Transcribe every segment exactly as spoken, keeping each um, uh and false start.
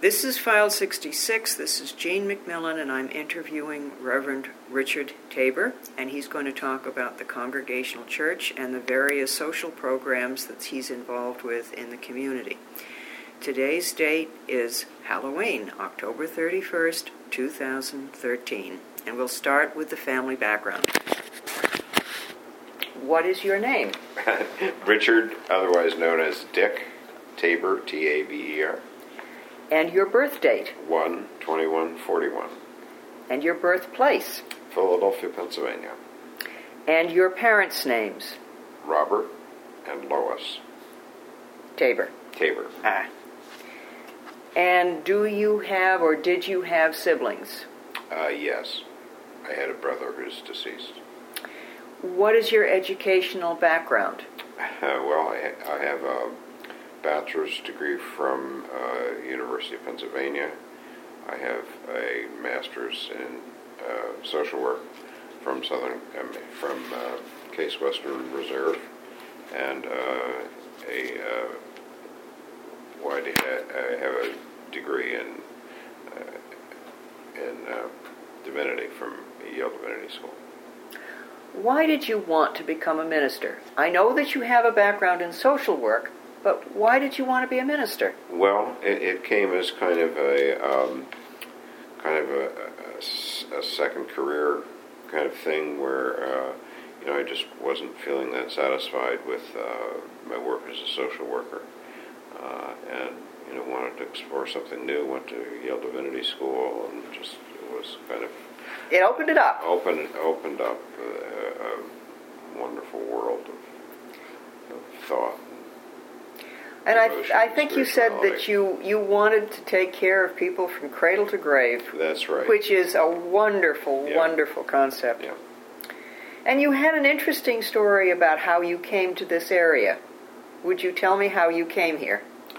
This is File sixty-six. This is Jean McMillan, and I'm interviewing Reverend Richard Tabor, and he's going to talk about the Congregational Church and the various social programs that he's involved with in the community. Today's date is Halloween, October thirty-first, two thousand thirteen, and we'll start with the family background. What is your name? Richard, otherwise known as Dick Tabor, T A B E R. And your birth date? one twenty-one forty-one. And your birthplace? Philadelphia, Pennsylvania. And your parents' names? Robert and Lois. Tabor. Tabor. Ah. And do you have or did you have siblings? Uh, yes. I had a brother who's deceased. What is your educational background? Uh, well, I, I have a bachelor's degree from uh, University of Pennsylvania. I have a master's in uh, social work from Southern um, from uh, Case Western Reserve, and uh, a uh, well, I, I have a degree in uh, in uh, divinity from Yale Divinity School. Why did you want to become a minister? I know that you have a background in social work, but why did you want to be a minister? Well, it, it came as kind of a um, kind of a, a, a second career kind of thing where uh, you know I just wasn't feeling that satisfied with uh, my work as a social worker, uh, and you know wanted to explore something new. Went to Yale Divinity School, and just it was kind of it opened it up. Opened opened up a, a wonderful world of, of thought. And I, I think you said that you, you wanted to take care of people from cradle to grave. That's right. Which is a wonderful, yeah. wonderful concept. Yeah. And you had an interesting story about how you came to this area. Would you tell me how you came here?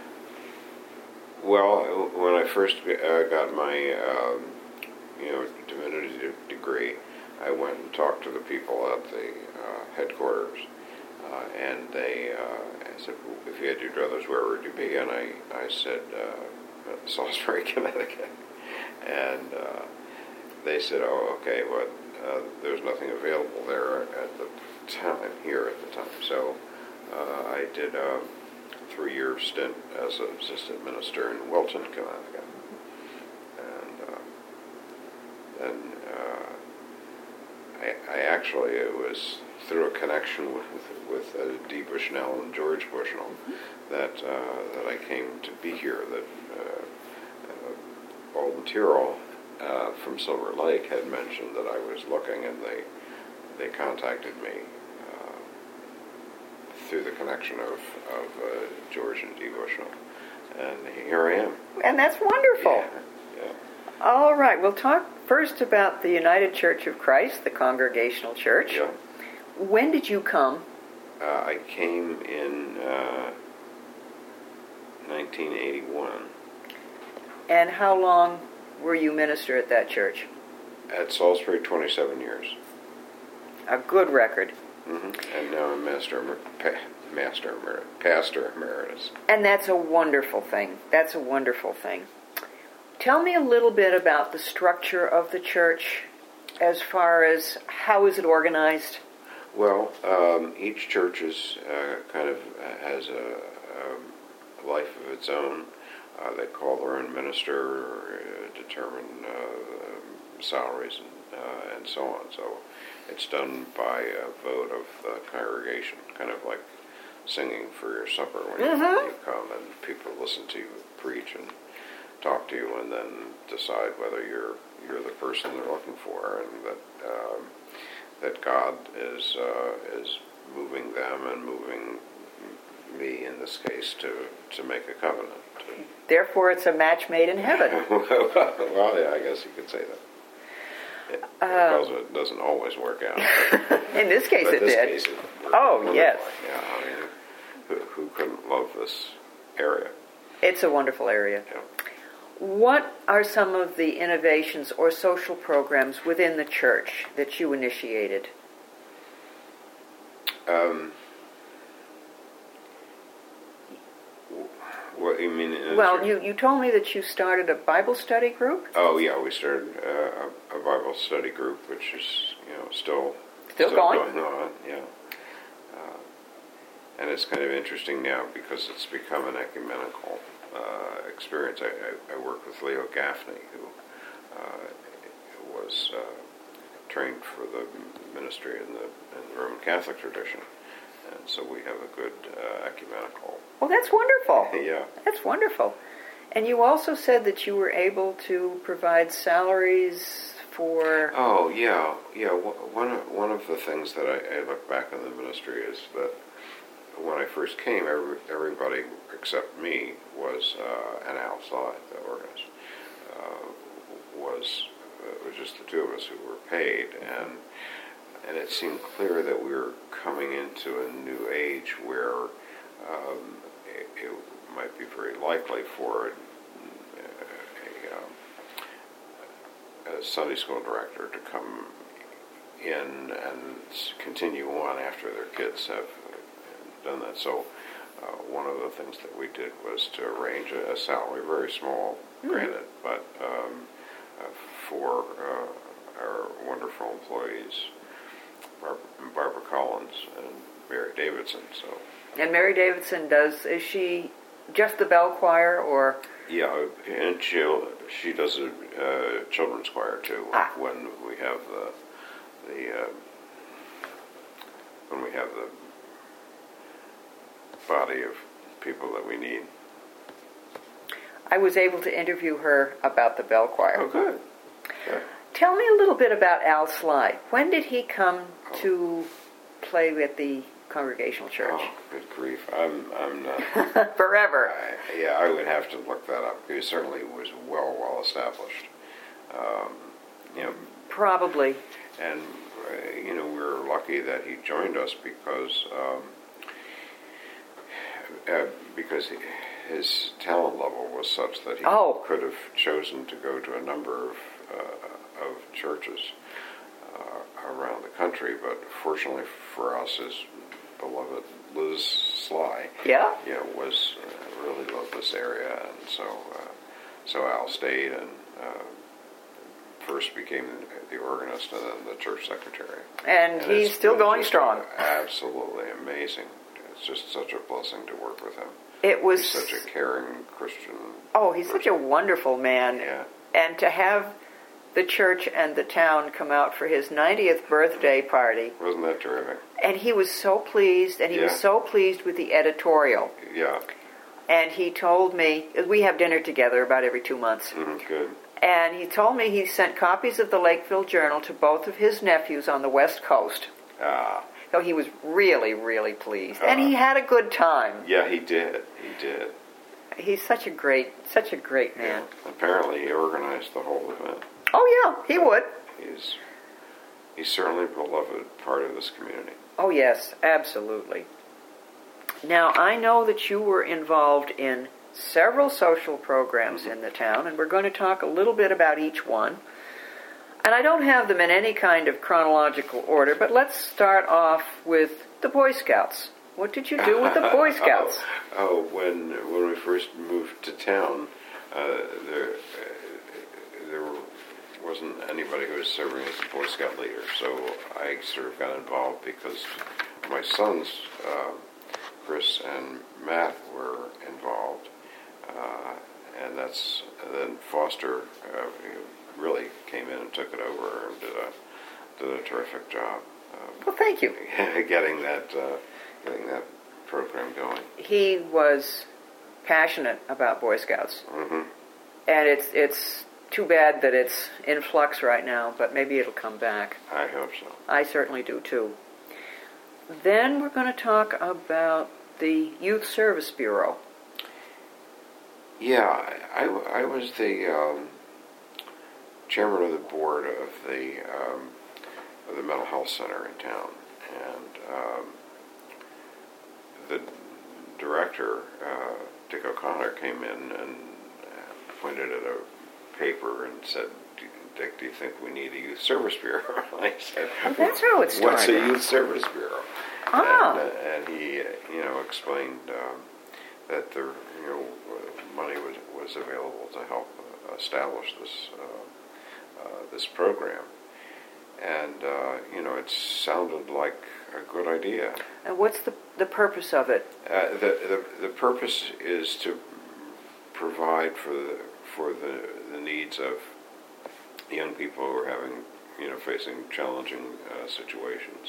Well, when I first uh, got my um, you know divinity de- degree, I went and talked to the people at the uh, headquarters, uh, and they. Uh, I said, if you had your druthers, where would you be? And I, I said, uh, Salisbury, Connecticut. And uh, they said, oh, okay, but uh, there's nothing available there at the time, here at the time. So uh, I did a three-year stint as an assistant minister in Wilton, Connecticut. And uh, then uh, I, I actually, it was through a connection with with uh, Dee Bushnell and George Bushnell that uh, that I came to be here. That uh, uh, Alden Tyrrell uh, from Silver Lake had mentioned that I was looking, and they they contacted me uh, through the connection of of uh, George and Dee Bushnell, and here I am. And that's wonderful. Yeah. yeah. All right, we'll talk first about the United Church of Christ, the Congregational Church. Yeah. When did you come? Uh, I came in uh, nineteen eighty-one. And how long were you minister at that church? At Salisbury, twenty-seven years. A good record. Mm-hmm. And now I'm master, pa- master, pastor emeritus. And that's a wonderful thing. That's a wonderful thing. Tell me a little bit about the structure of the church, as far as how is it organized? Well, um, each church is uh, kind of has a, a life of its own. Uh, they call their own minister, or, uh, determine uh, salaries, and, uh, and so on. So it's done by a vote of the congregation, kind of like singing for your supper when mm-hmm. you come, and people listen to you preach and talk to you, and then decide whether you're you're the person they're looking for, and that. Um, that God is uh, is moving them and moving me, in this case, to, to make a covenant. Therefore, it's a match made in heaven. Well, yeah, I guess you could say that. It, um, because it doesn't always work out. In this case, but it this did. Case it oh, yes. Yeah, I mean, who, who couldn't love this area? It's a wonderful area. Yeah. What are some of the innovations or social programs within the church that you initiated? Um, What you mean? in Well, church? you, you told me that you started a Bible study group? Oh yeah, we started uh, a, a Bible study group, which is you know still Still going? on. Yeah, uh, and it's kind of interesting now because it's become an ecumenical uh, experience. I, I, I work with Leo Gaffney, who uh, was uh, trained for the ministry in the, in the Roman Catholic tradition, and so we have a good uh, ecumenical. Well, that's wonderful. Yeah. That's wonderful. And you also said that you were able to provide salaries for... Oh, yeah. Yeah, one of, one of the things that I, I look back on the ministry is that when I first came, every, everybody except me was uh, an outside, the organist, uh, was, uh, it was just the two of us who were paid, and and it seemed clear that we were coming into a new age where um, it, it might be very likely for a, a, a Sunday school director to come in and continue on after their kids have done that. So uh, one of the things that we did was to arrange a, a salary, very small, mm-hmm. granted, but um, uh, for uh, our wonderful employees, Barbara, Barbara Collins and Mary Davidson. So. And Mary Davidson does, is she just the bell choir, or? Yeah, and she she does a uh, children's choir too. Ah. When we have the the uh, when we have the body of people that we need. I was able to interview her about the bell choir. Oh, good. Okay. Tell me a little bit about Al Sly. When did he come oh. to play with the Congregational Church? Oh, good grief. I'm I'm not... Forever. I, yeah, I would have to look that up. He certainly was well, well established. Um, you know, Probably. And, uh, you know, we were lucky that he joined us because, um, uh, because he, his talent level was such that he oh. could have chosen to go to a number of uh, of churches uh, around the country, but fortunately for us, his beloved Liz Sly, yeah, you know, was uh, really loved this area, and so uh, so Al stayed and uh, first became the organist and then the church secretary. And, and he's still going strong. Absolutely amazing. It's just such a blessing to work with him. It was he's such a caring Christian. Oh, he's person. Such a wonderful man. Yeah. And to have the church and the town come out for his ninetieth birthday party. Wasn't that terrific? And he was so pleased, and he yeah. was so pleased with the editorial. Yeah. And he told me, we have dinner together about every two months. Mm, good. And he told me he sent copies of the Lakeville Journal to both of his nephews on the West Coast. Ah. So he was really, really pleased. Uh, and he had a good time. Yeah, he did. He did. He's such a great, such a great man. Yeah. Apparently he organized the whole event. Oh, yeah, he would. He's, he's certainly a beloved part of this community. Oh, yes, absolutely. Now, I know that you were involved in several social programs mm-hmm. in the town, and we're going to talk a little bit about each one. And I don't have them in any kind of chronological order, but let's start off with the Boy Scouts. What did you do with the Boy Scouts? oh, oh, when when we first moved to town, uh, there uh, there wasn't anybody who was serving as a Boy Scout leader, so I sort of got involved because my sons, uh, Chris and Matt, were involved, uh, and that's and then Foster uh, really came in and took it over and did a did a terrific job. Um, well, thank you. getting that uh, getting that program going. He was passionate about Boy Scouts, mm-hmm. and it's it's too bad that it's in flux right now, but maybe it'll come back. I hope so. I certainly do too. Then we're going to talk about the Youth Service Bureau. Yeah, I, I was the um, chairman of the board of the um, of the mental health center in town, and um, the director, uh, Dick O'Connor, came in and pointed at a paper and said, "Dick, do you think we need a youth service bureau?" I said, well, "That's how it started." What's a youth service bureau? Ah. And, uh, and he, uh, you know, explained um, that there, you know, was available to help uh, establish this uh, uh, this program. And, uh, you know, it sounded like a good idea. And what's the the purpose of it? Uh, the, the the purpose is to provide for the for the, the needs of young people who are having, you know, facing challenging uh, situations.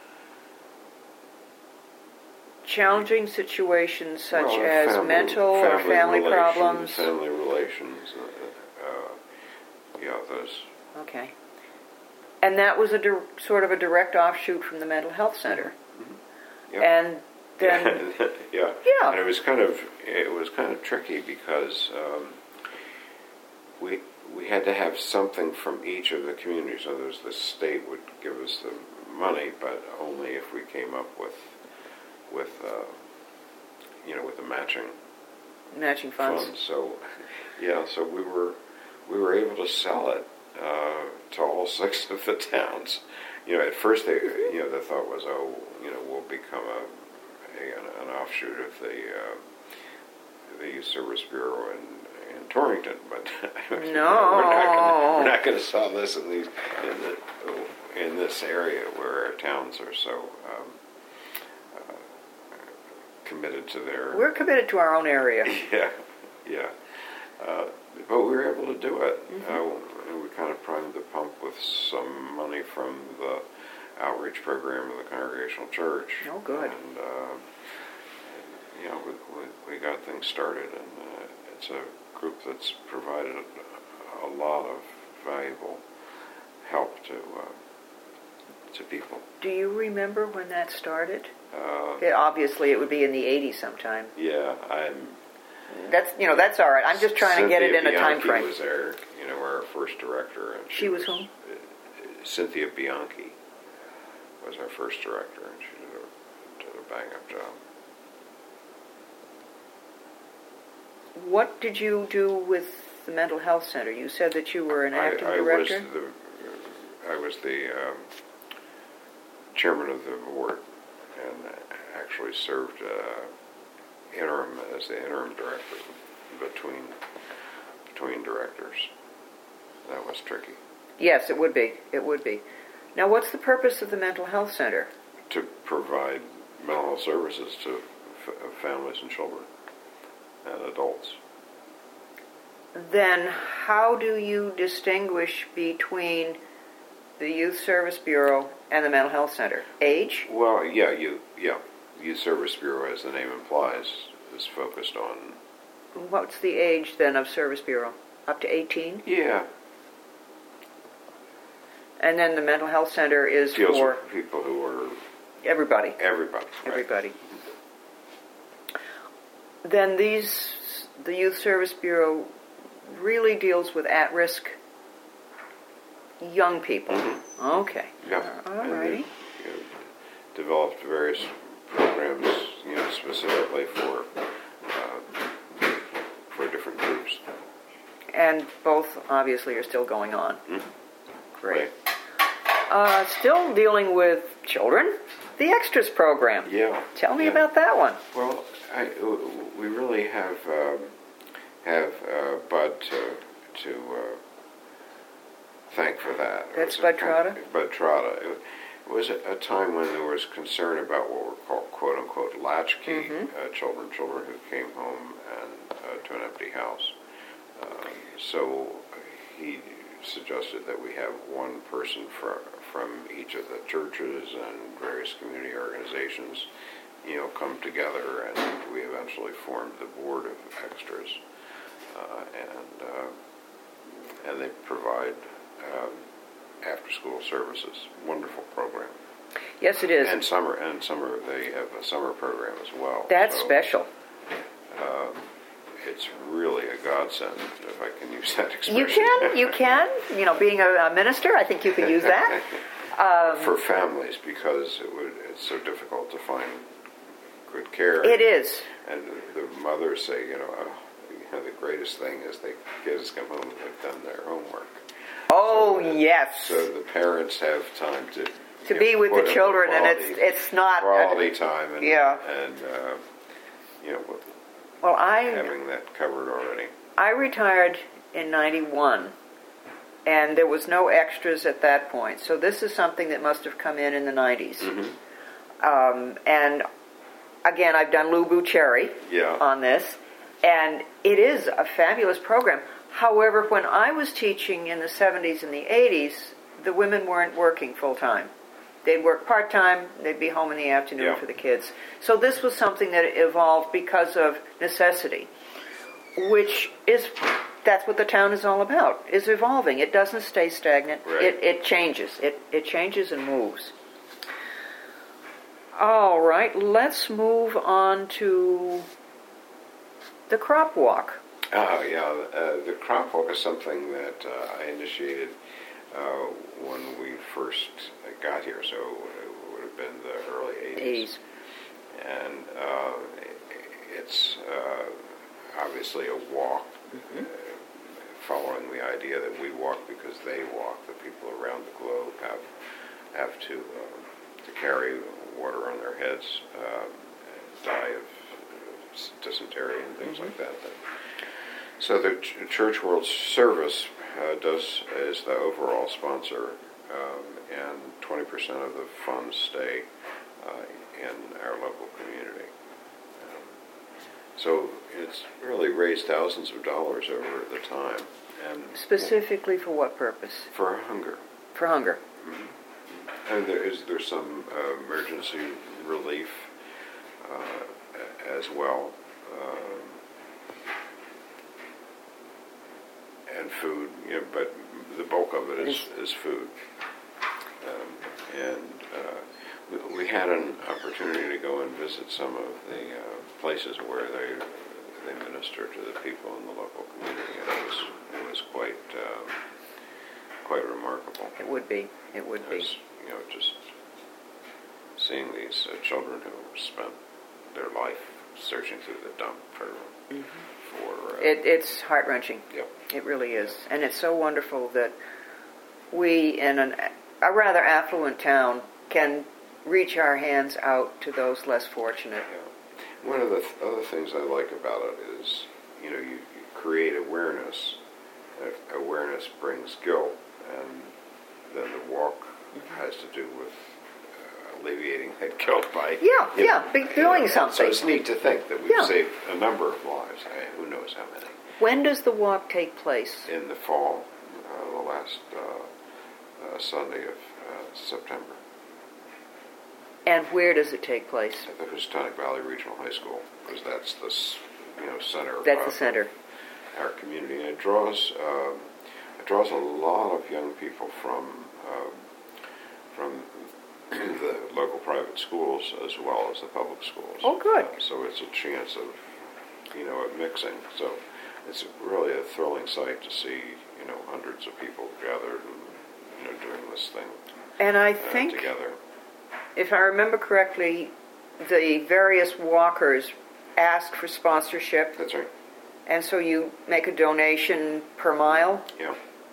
Challenging situations such well, as family, mental or family relations, problems? Family relations, uh, uh, yeah, those. Okay. And that was a di- sort of a direct offshoot from the mental health center. Mm-hmm. Yep. And then, yeah, yeah, and it was kind of it was kind of tricky because um, we we had to have something from each of the communities. In other words, the state would give us the money, but only if we came up with with uh, you know with the matching matching funds. funds. So yeah, so we were we were able to sell it uh, to all six of the towns. You know, at first they you know the thought was, oh, you know, we'll become a A, an offshoot of the uh, the Youth Service Bureau in, in Torrington, but no, we're not gonna, we're not going to sell this in these in, the, in this area where our towns are so um, uh, committed to their. We're committed to our own area. Yeah, yeah, uh, but we were able to do it. Mm-hmm. Uh, and we kind of primed the pump with some money from the outreach program of the Congregational Church. Oh, good. And, uh, you know, we, we, we got things started, and uh, it's a group that's provided a, a lot of valuable help to uh, to people. Do you remember when that started? Uh, It, obviously, it would be in the eighties sometime. yeah, I'm. That's you know that's all right. I'm just trying Cynthia to get it in Bianchi a time frame. was there, you know, our first director, and She was whom? uh, Cynthia Bianchi was our first director, and she did a, did a bang-up job. What did you do with the mental health center? You said that you were an acting I, I director. Was the, I was the um, chairman of the board, and actually served uh, interim as the interim director between between directors. That was tricky. Yes, it would be. It would be. Now, what's the purpose of the mental health center? To provide mental health services to f- families and children and adults. Then how do you distinguish between the Youth Service Bureau and the Mental Health Center? Age? Well, yeah, you, yeah. Youth Service Bureau, as the name implies, is focused on... What's the age, then, of Service Bureau? Up to eighteen? Yeah. And then the Mental Health Center is Deals for... with people who are... Everybody. Everybody. Right. Everybody. Then these... The Youth Service Bureau really deals with at-risk young people. Mm-hmm. Okay. Yeah. All And righty. they, you know, developed various programs, you know, specifically for uh, for different groups. And both, obviously, are still going on. Mm-hmm. Great. Right. Uh, still dealing with children, the Extras program. Yeah. Tell me yeah. about that one. Well, I, we really have um, have uh, Bud to to uh, thank for that. It That's was Bud a- Trotta? Bud Trotta. It, it was a, a time when there was concern about what were called "quote unquote" latchkey Mhm. uh, children, children who came home and uh, to an empty house. Um, so he suggested that we have one person from from each of the churches and various community organizations, you know, come together, and we eventually formed the board of Extras, uh, and uh, and they provide um, after-school services. Wonderful program. Yes, it is. And summer, and summer they have a summer program as well. That's So, special. Um, it's really a godsend, if I can use that expression. You can, you can. You know, being a, a minister, I think you can use that. Um, For families, because it would, it's so difficult to find good care. it is. And the, the mothers say, you know, oh, you know, the greatest thing is the kids come home and they've done their homework. Oh, So that- yes. So the parents have time to To you know, be with put the in children, quality, and it's it's not... quality time, and Yeah. and uh, you know, Well, I having that covered already. I retired in ninety-one, and there was no extras at that point. So this is something that must have come in in the nineties. Mm-hmm. Um, and again, I've done Lubu Cherry yeah. on this, and it is a fabulous program. However, when I was teaching in the seventies and the eighties, the women weren't working full-time. They'd work part-time, they'd be home in the afternoon yeah. for the kids. So this was something that evolved because of necessity, which is, that's what the town is all about, is evolving. It doesn't stay stagnant. Right. It, it changes. It, it changes and moves. All right, let's move on to the crop walk. Oh, yeah. Uh, the crop walk is something that uh, I initiated uh, when we first got here, so it would have been the early eighties. eighties. And uh, it's uh, obviously a walk, mm-hmm. uh, following the idea that we walk because they walk. The people around the globe have have to uh, to carry water on their heads, uh, die of dysentery and things mm-hmm. like that. So the Ch- Church World Service uh, does is the overall sponsor, um, and twenty percent of the funds stay uh, in our local community. Um, so it's really raised thousands of dollars over the time. And specifically for what purpose? For hunger. For hunger. Mm-hmm. And there is there's some uh, emergency relief uh, as well. Um, and food, you know, but the bulk of it is, is food. Um, and uh, we, we had an opportunity to go and visit some of the uh, places where they they minister to the people in the local community, and it was it was quite um, quite remarkable. It would be. It would it be. Was, you know, just seeing these uh, children who spent their life searching through the dump for. Mm-hmm. For, uh, it, it's heart-wrenching. Yep. It really is. Yep. And it's so wonderful that we, in an, a rather affluent town, can reach our hands out to those less fortunate. Yeah. One of the th- other things I like about it is, you know, you, you create awareness. If awareness brings guilt, and then the walk mm-hmm. has to do with alleviating that guilt by yeah, yeah, know, be doing you know, something. So it's neat to think that we've yeah. saved a number of lives. I mean, who knows how many? When does the walk take place? In the fall, uh, the last uh, uh, Sunday of uh, September. And where does it take place? At the Houstonic Valley Regional High School, because that's the you know center. That's of the center. Our community, and it draws um, it draws a lot of young people from um, from. the local private schools as well as the public schools. Oh, good. Uh, so it's a chance of, you know, of mixing. So it's really a thrilling sight to see, you know, hundreds of people gathered and, you know, doing this thing and I uh, think, together. If I remember correctly, the various walkers ask for sponsorship. That's right. And so you make a donation per mile. Yeah.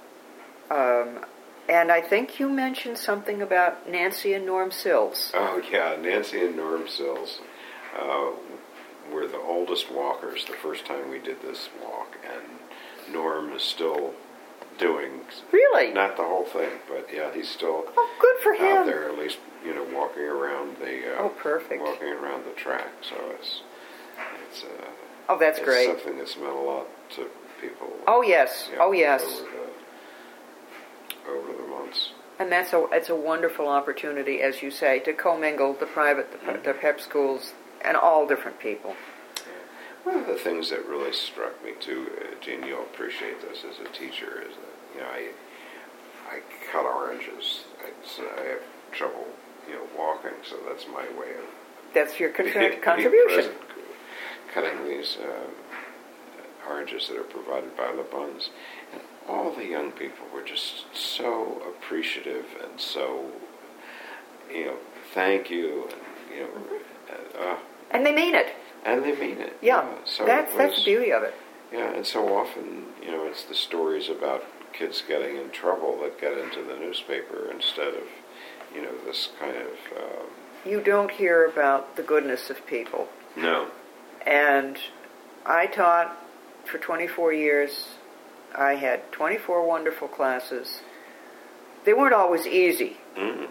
Um, And I think you mentioned something about Nancy and Norm Sills. Oh, yeah. Nancy and Norm Sills uh, were the oldest walkers the first time we did this walk. And Norm is still doing... Really? Not the whole thing, but yeah, he's still... Oh, good for him. Out there, at least, you know, walking around the... Uh, oh, perfect. Walking around the track. So it's... it's uh, oh, that's it's great. something that's meant a lot to people. Oh, yes. You know, oh, yes. Over the, over the months. And that's a it's a wonderful opportunity, as you say, to commingle the private, the, mm-hmm. the prep schools, and all different people. Yeah. One of the things that really struck me too, uh, Jean, you'll appreciate this as a teacher, is that you know I I cut oranges. I, so I have trouble, you know, walking, so that's my way of that's your con- contribution. Cutting these uh, oranges that are provided by Le Bon's. And all the young people were just so appreciative and so, you know, thank you, and you know, mm-hmm. uh, and they mean it. And they mean it. Yeah, yeah. So that's was, that's the beauty of it. Yeah, and so often, you know, it's the stories about kids getting in trouble that get into the newspaper instead of, you know, this kind of. Um, you don't hear about the goodness of people. No. And I taught for twenty-four years. I had twenty-four wonderful classes. They weren't always easy, Mm-hmm.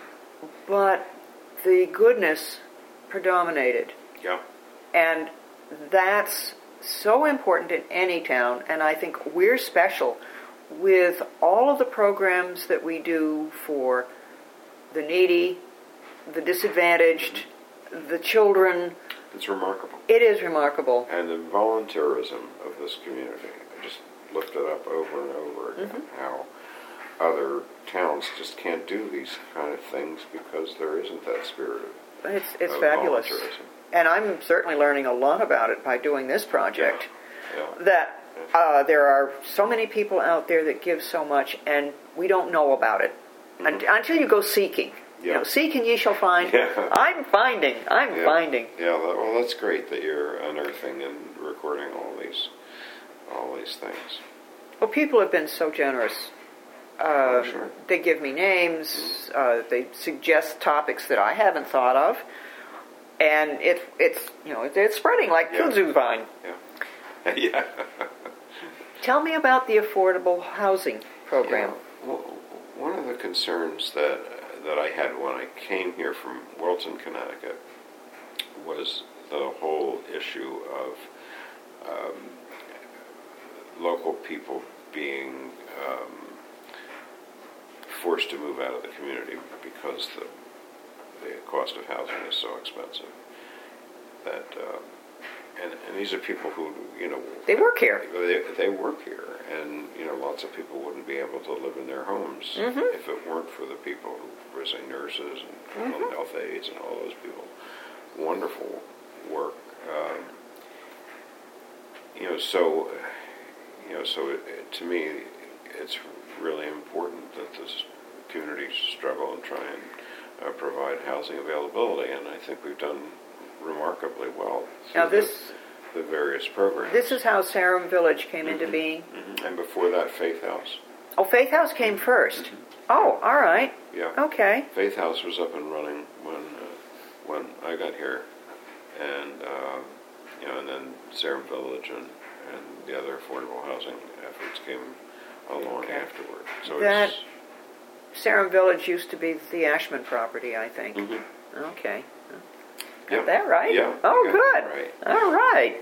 but the goodness predominated. Yeah. And that's so important in any town, and I think we're special with all of the programs that we do for the needy, the disadvantaged, the children. It's remarkable. It is remarkable. And the volunteerism of this community, I just looked it up over and over again, Mm-hmm. how other towns just can't do these kind of things because there isn't that spirit of, It's it's of fabulous. volunteerism. And I'm certainly learning a lot about it by doing this project. Yeah. Yeah. That uh, there are so many people out there that give so much, and we don't know about it Mm-hmm. Un- until you go seeking. You Yeah. know, seek and ye shall find. Yeah. I'm finding. I'm Yeah. finding. Yeah, that- well, that's great that you're unearthing and recording all these, all these things. Well, people have been so generous. Uh, Oh, sure. They give me names. Uh, they suggest topics that I haven't thought of, and it, it's you know it's spreading like Yeah. kudzu vine. Yeah. Yeah. Tell me about the affordable housing program. Yeah. Well, one of the concerns that that I had when I came here from Wilton, Connecticut, was the whole issue of um, local people being um, forced to move out of the community because the the cost of housing is so expensive. That uh, and and these are people who you know They work here. They, they work here, and you know lots of people wouldn't be able to live in their homes Mm-hmm. if it weren't for the people who were say nurses and Mm-hmm. home health aides and all those people. Wonderful work. Um, you know, so you know, so it, it, to me, it's really important that this community struggle and try and uh, provide housing availability, and I think we've done remarkably well. Now through this the, the various programs. this is how Sarum Village came Mm-hmm. into being. Mhm. And before that, Faith House. Oh, Faith House came first. Oh, all right. Yeah. Okay. Faith House was up and running when uh, when I got here, and uh, you know, and then Sarum Village and, and the other affordable housing efforts came along Okay. afterward. So That it's, Sarum Village used to be the Ashman property, I think. Mhm. Okay. Got Yeah. that right? Yeah, Oh, you got good. that right. All right.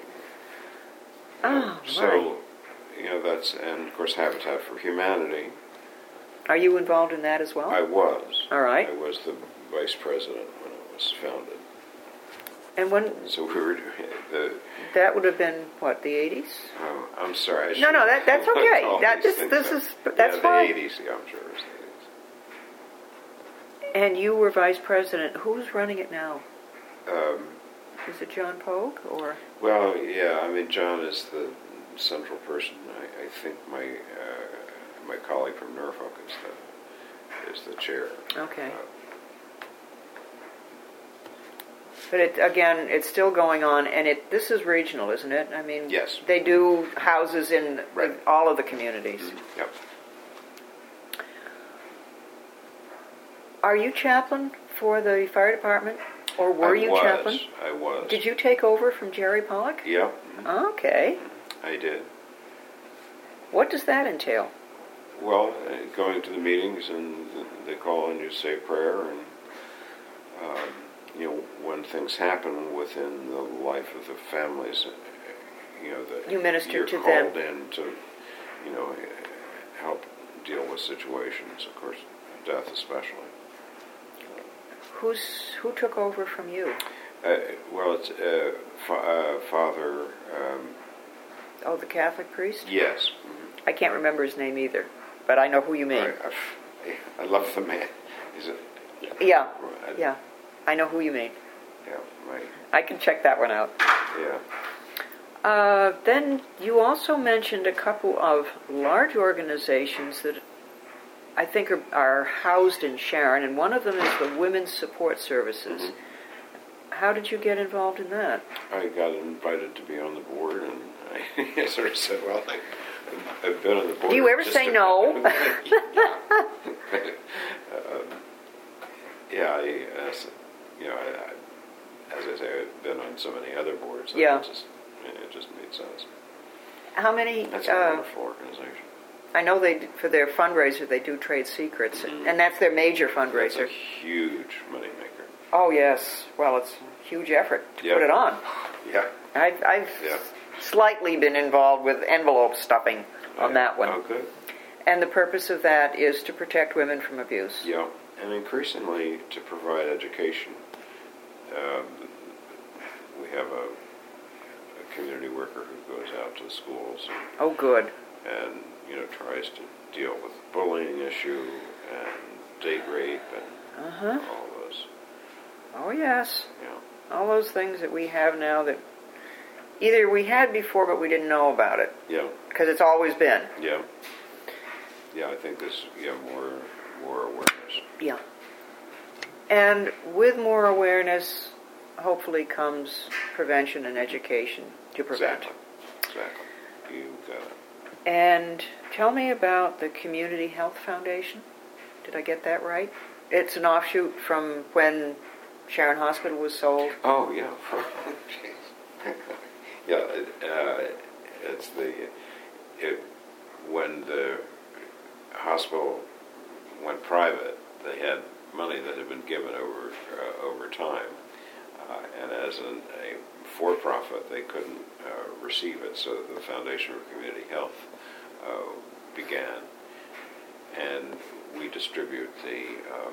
Oh, so right. you know that's and of course Habitat for Humanity. Are you involved in that as well? I was. All right. I was the vice president when it was founded. And when So we were doing the. that would have been what, the eighties? Oh, I'm sorry. I No, should- no, that that's okay. all That these this things this up. is that's yeah, fine. the eighties. Yeah, I'm sure it was the eighties. And you were vice president. Who's running it now? Um, Is it John Pogue or? well, yeah. I mean, John is the central person. I, I think my uh, my colleague from Norfolk is the is the chair. Okay. Uh, But it, again, it's still going on, and it this is regional, isn't it? I mean, Yes. they do houses in Right. all of the communities. mhm, Yep. Are you chaplain for the fire department, or were I you was, chaplain? I was. Did you take over from Jerry Pollock? Yep. mhm, Okay. I did. What does that entail? Well, uh, going to the meetings and they call and you say a prayer, and um, you know when things happen within the life of the families, uh, you know that You minister you're to them. called in to, you know, help deal with situations. Of course, death especially. Who's who took over from you? Uh, well, it's uh, fa- uh, Father. Um, Oh, the Catholic priest? yes. I can't remember his name either, but I know who you mean. I, I, I love the man. Is it? Yeah, I- yeah. I know who you mean. Yeah. My. I can check that one out. Yeah. Uh, then you also mentioned a couple of large organizations that I think are, are housed in Sharon, and one of them is the Women's Support Services. Mm-hmm. How did you get involved in that? I got invited to be on the board, and I sort of said, "Well, I, I've been on the board." Do you ever just say a- no? yeah. um, yeah, I, uh, you know, I, I, as I say, I've been on so many other boards. that Yeah. I just And it just made sense. How many? That's a uh, wonderful organization. I know they do- for their fundraiser they do Trade Secrets, Mm-hmm. and that's their major That's fundraiser. a huge moneymaker. Oh yes, well it's a huge effort to Yeah. put it on. Yeah. I've, I've Yeah. slightly been involved with envelope stuffing on that one, Oh, good. and the purpose of that is to protect women from abuse. Yeah, and increasingly to provide education. Um, we have a, a community worker who goes out to the schools and, Oh good. and you know tries to deal with the bullying issue and date rape and Uh huh. all those. Oh yes. Yeah, All those things that we have now that either we had before but we didn't know about it yeah, because it's always been. yeah, yeah. I think there's yeah more more awareness. Yeah. And with more awareness, hopefully comes prevention and education to prevent. Exactly. Exactly. You got it. And tell me about the Community Health Foundation. Did I get that right? It's an offshoot from when Sharon Hospital was sold. Oh yeah. Jeez. Yeah. It, uh, it's the it when the hospital went private, they had money that had been given over uh, over time, uh, and as an, a for-profit, they couldn't uh, receive it. So the Foundation for Community Health uh, began, and we distribute the um,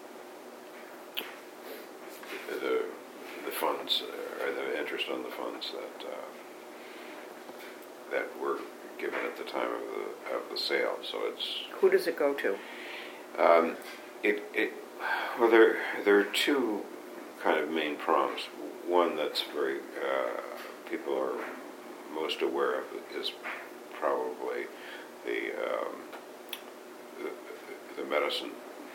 the the funds uh, or the interest on the funds that uh, that were given at the time of the of the sale. So it's Who does it go to? um, it it well there there are two kind of main prongs. One that's very uh, people are most aware of is probably the um, the, the medicine.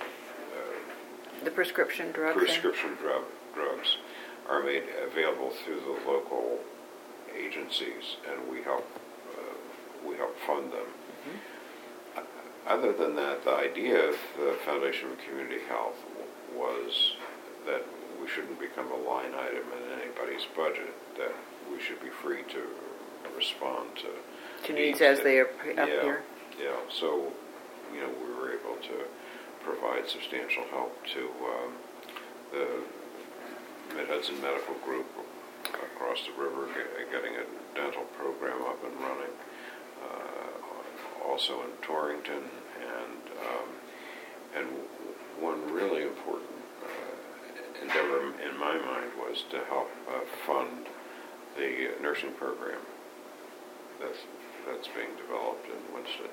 Uh, The prescription drug thing? prescription drug, drugs are made available through the local agencies, and we help uh, we help fund them. Mm-hmm. Other than that, the idea of the Foundation for Community Health w- was that we shouldn't become a line item in anybody's budget, that we should be free to respond to, To needs as they are yeah, appear? Yeah, so, you know, we were able to provide substantial help to um, the Mid-Hudson Medical Group across the river, get, getting a dental program up and running, uh, also in Torrington, and um, and one really important uh, endeavor in my mind was to help uh, fund the nursing program that's that's being developed in Winston.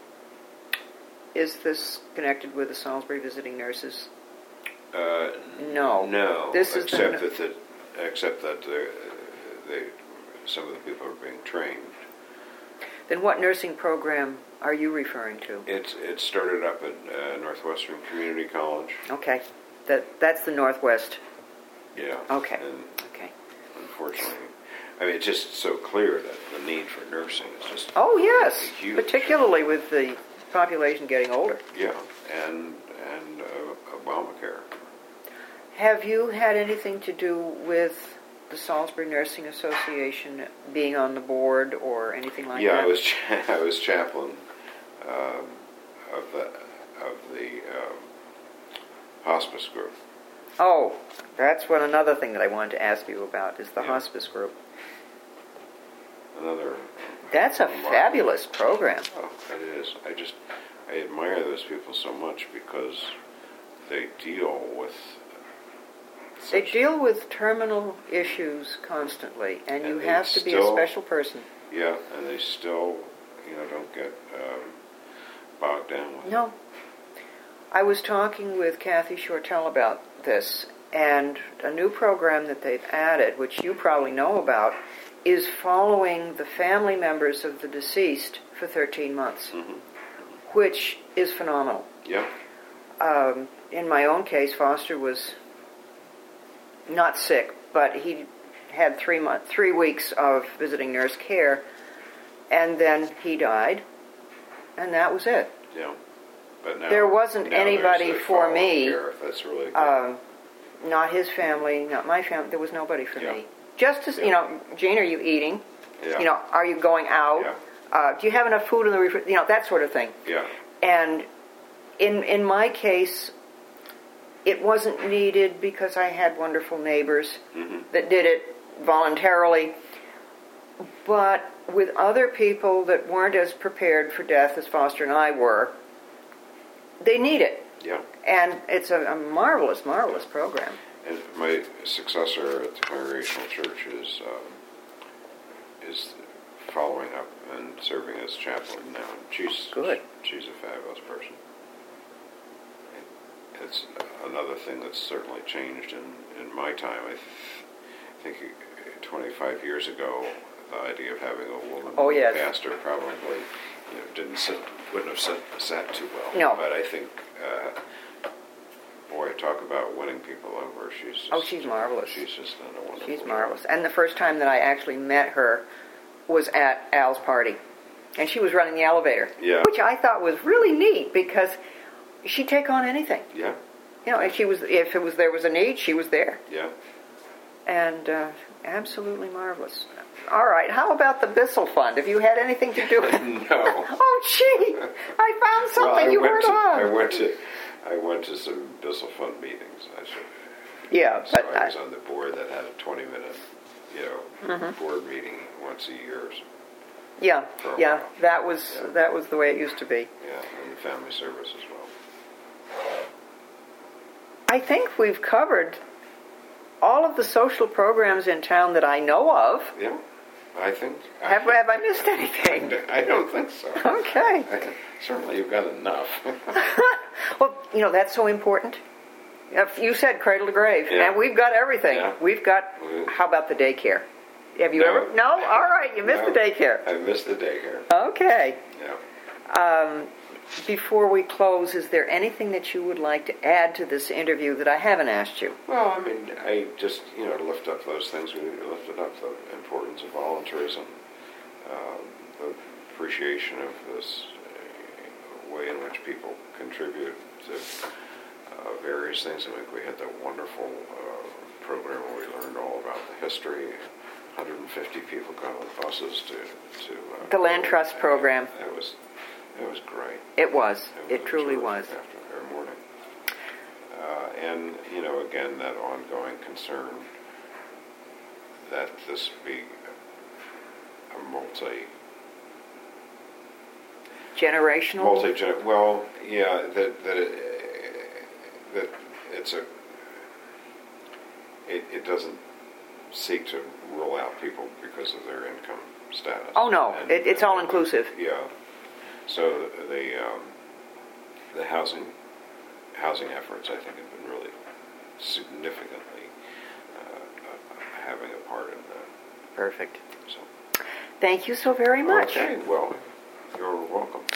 Is this connected with the Salisbury Visiting Nurses? Uh, No. No. This is except the, that the, except that the, they, some of the people are being trained. Then what nursing program are you referring to? It's it started up at uh, Northwestern Community College. Okay. That that's the Northwest. Yeah. Okay. And Okay. unfortunately, I mean, it's just so clear that the need for nursing is just Oh yes, huge. particularly with the population getting older. Yeah, and and uh, Obamacare. Have you had anything to do with the Salisbury Nursing Association being on the board or anything like yeah, that? I was cha- I was chaplain um, of the of the um, hospice group. Oh, that's what another thing that I wanted to ask you about is the Yeah. hospice group. Another. That's a remarkable- fabulous program. Oh, it is. I just I admire those people so much because they deal with. They such- deal with terminal issues constantly, and, And you they have to be a still- special person. Yeah, and they still, you know, don't get um, bogged down with it. No. I was talking with Kathy Shortell about this, and a new program that they've added, which you probably know about, is following the family members of the deceased for thirteen months, Mm-hmm. which is phenomenal. Yeah. Um, in my own case, Foster was not sick, but he had three month, three weeks of visiting nurse care, and then he died, and that was it. Yeah. But now There wasn't now anybody there's the for follow-up me. care. That's really good. Um, not his family, not my family. There was nobody for Yeah. me. Just as, you Yeah. know, Jane, are you eating? Yeah. You know, are you going out? Yeah. Uh, do you have enough food in the refrigerator? You know, that sort of thing. Yeah. And in in my case, it wasn't needed because I had wonderful neighbors Mm-hmm. that did it voluntarily. But with other people that weren't as prepared for death as Foster and I were, they need it. Yeah. And it's a, a marvelous, marvelous program. And my successor at the Congregational Church is um, is following up and serving as chaplain now. She's Good. She's a fabulous person. It's another thing that's certainly changed in, in my time. I th- think twenty-five years ago, the idea of having a woman Oh, yes. pastor probably you know, didn't sit, wouldn't have sat, sat too well. No. But I think, uh, boy, talk about winning people over. She's just, Oh, she's marvelous. She's just done a wonderful She's job. marvelous. And the first time that I actually met her was at Al's party. And she was running the elevator. Yeah. Which I thought was really neat because she'd take on anything. Yeah, You know, and she was, if it was there was a need, she was there. yeah. And uh, absolutely marvelous. All right, how about the Bissell Fund? Have you had anything to do with it? No. Oh, gee, I found something well, I you went weren't to, on. I went to I went to some Bissell Fund meetings. I should, Yeah, so but I was I, on the board that had a twenty minute, you know, Mm-hmm. board meeting once a year. So, yeah, for a yeah, while. that was Yeah. that was the way it used to be. Yeah, and the family service as well. I think we've covered all of the social programs in town that I know of. Yeah, I think. Have, have I missed anything? I don't think so. Okay. I, certainly, you've got enough. Well, you know, that's so important. If you said cradle to grave, Yeah. and we've got everything. Yeah. We've got, We- how about the daycare? Have you No. ever? No? All right, you missed No, the daycare. I missed the daycare. Okay. Yeah. Um, before we close, is there anything that you would like to add to this interview that I haven't asked you? Well, I mean, I just, you know, lift up those things. We lifted up the importance of volunteerism, um, the appreciation of this uh, way in which people contribute to uh, various things. I think we had that wonderful uh, program where we learned all about the history. one hundred fifty people got on buses to... to uh, The Land Trust program. It was, it was great. It was. It, It truly was. terrific After morning, uh, and you know, again, that ongoing concern that this be a multi, Generational? multi. Well, yeah, that that it, that it's a. It, it doesn't seek to rule out people because of their income status. Oh, no. And- It, it's and- all inclusive. Yeah. So the um, the housing housing efforts, I think, have been really significantly uh, having a part in that. Perfect. So, Thank you so very much. okay, well, you're welcome.